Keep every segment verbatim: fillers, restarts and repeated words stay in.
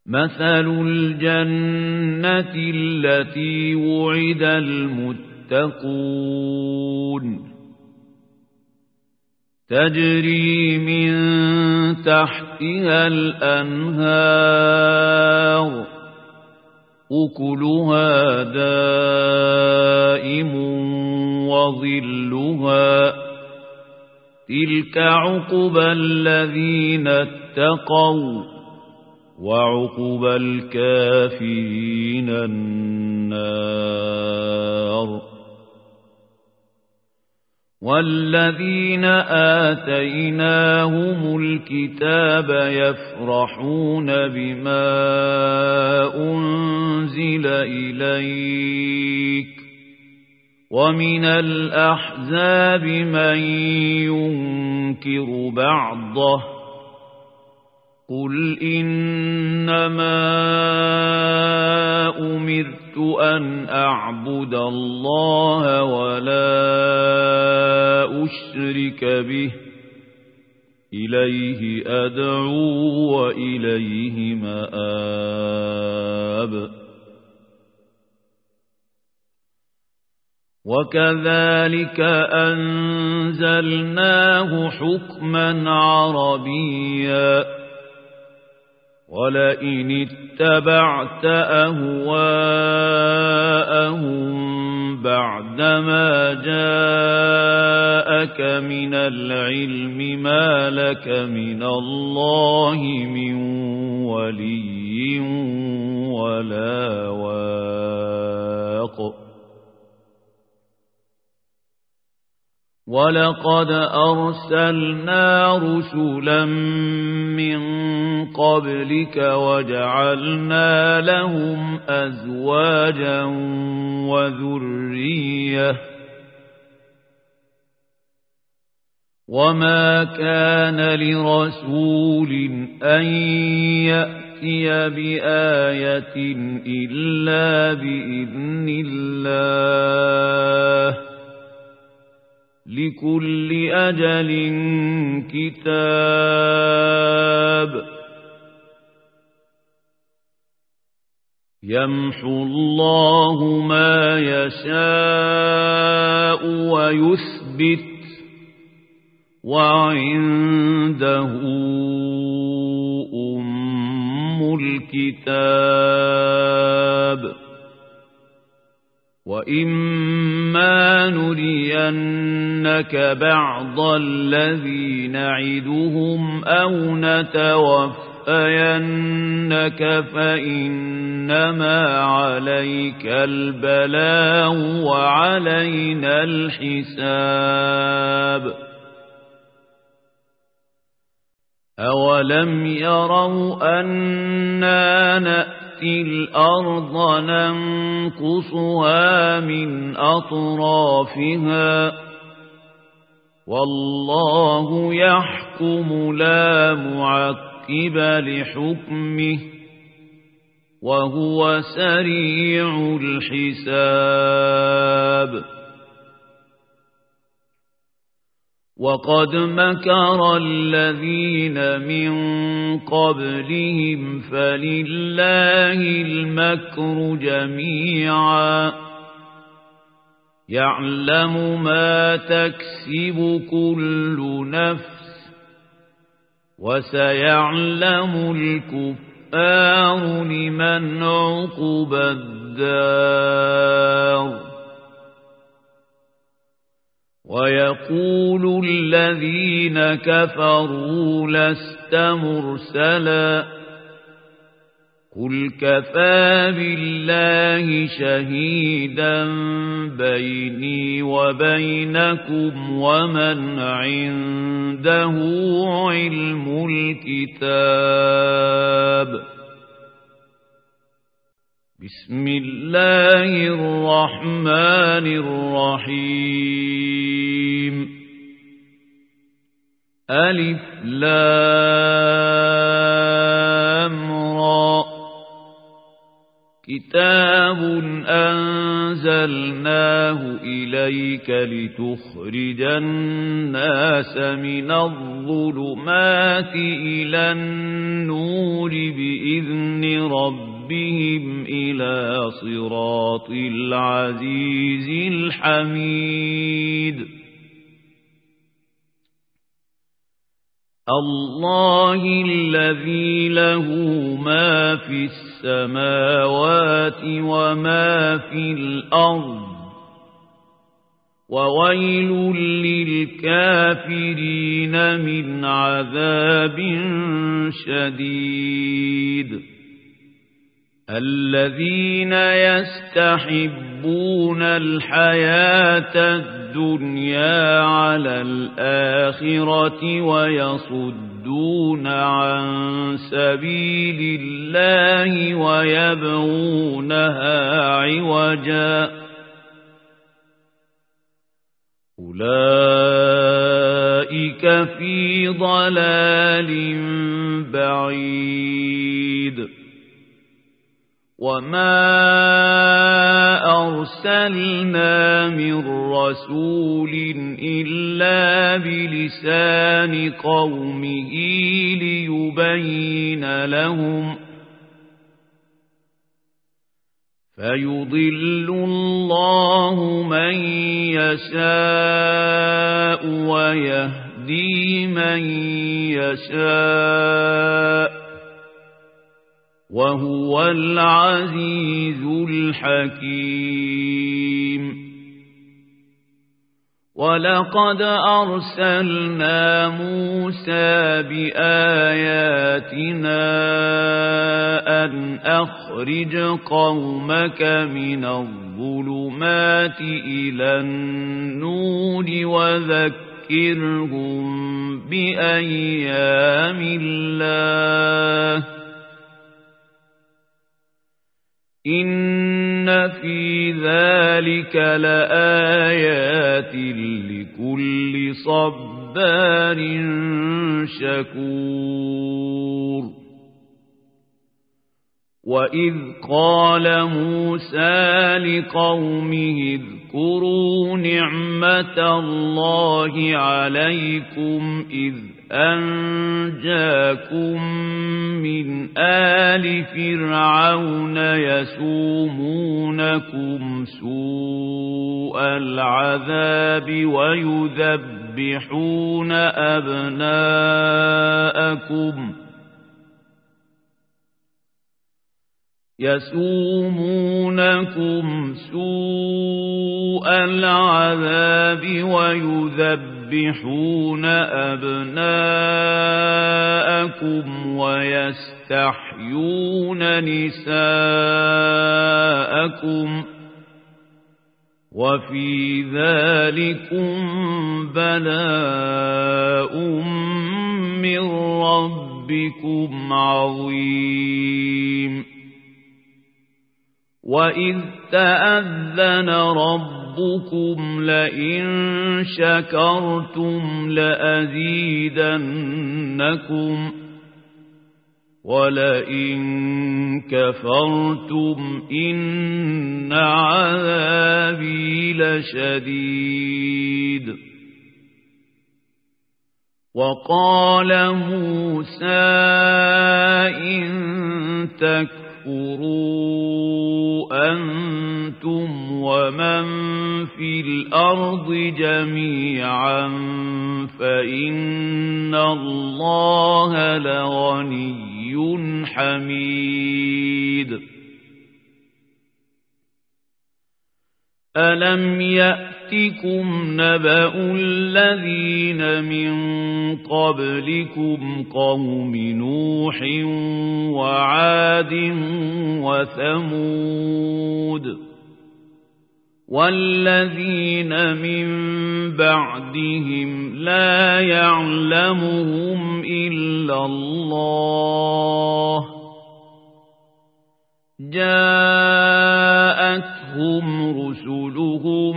مثل الجنة التي وعد المتقون تجري من تحتها الأنهار أكلها دائم وظلها تلك عقبى الذين اتقوا وعقبى الكافرين النار والذين آتيناهم الكتاب يفرحون بما أنزل إليك ومن الأحزاب من ينكر بعضه قل إنما أمرت أن أعبد الله ولا أشرك به إليه أدعو وإليه مآب وكذلك أنزلناه حكما عربيا ولئن اتبعت أهواءهم بعدما جاءك من العلم ما لك من الله من ولي ولا واق ولقد أرسلنا رسلا من قبلك وجعلنا لهم أزواجا وذرية وما كان لرسول أن يأتي بآية إلا بإذن الله لكل أجل كتاب يمحو الله ما يشاء ويثبت وعنده أم الكتاب وإما نرينك بعض الذي نعدهم أو نتوفينك فإنما عليك البلاغ وعلينا الحساب أولم يروا أنا نأتي الأرض ننقصها من أطرافها والله يحكم لا معقب لحكمه وهو سريع الحساب وقد مكر الذين من قبلهم فلله المكر جميعا يعلم ما تكسب كل نفس وسيعلم الكفار لمن عقبى الدار ويقول الذين كفروا لست مرسلا قل كفى بالله شهيدا بيني وبينكم ومن عنده علم الكتاب بسم الله الرحمن الرحيم ألف لام را كتاب أنزلناه إليك لتخرج الناس من الظلمات إلى النور بإذن ربهم إلى صراط العزيز الحميد الله الذي له ما في السماوات وما في الأرض وويل للكافرين من عذاب شديد الذين يستحبون الحياة الدنيا على الآخرة ويصدون عن سبيل الله ويبغونها عوجا أولئك في ضلال بعيد وما أرسلنا من رسول إلا بلسان قومه ليبين لهم فيضل الله من يشاء ويهدي من يشاء وهو العزيز الحكيم ولقد أرسلنا موسى بآياتنا أن أخرج قومك من الظلمات إلى النور وذكرهم بأيام الله إن في ذلك لآيات لكل صبار شكور وإذ قال موسى لقومه اذكروا نعمة الله عليكم إذ أنجاكم من آل فرعون يسومونكم سوء العذاب ويذبحون أبناءكم يسومونكم سوء العذاب ويذبحون أبناءكم ويستحيون نساءكم وفي ذلكم بلاء من ربكم عظيم وإذ تأذن ربكم لئن شكرتم لأزيدنكم ولئن كفرتم إن عذابي لشديد وقال موسى إن تكفروا أنتم ومن في الأرض جميعا فإن الله لغني حميد ألم يأتكم نبأ الذين من قبلكم قوم نوح وعاد وثمود والذين من بعدهم لا يعلمهم إلا الله جاءتهم رسلهم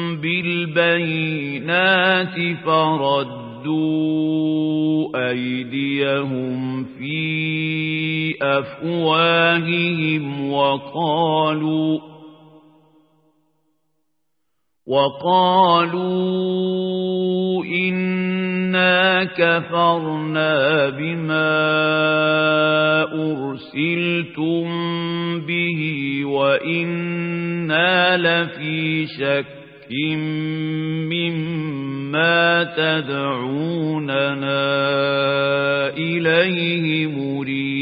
بالبينات فردوا أيديهم في بأفواههم وقالوا وقالوا إنا كفرنا بما أرسلتم به وإنا لفي شك مما تدعوننا إليه مريب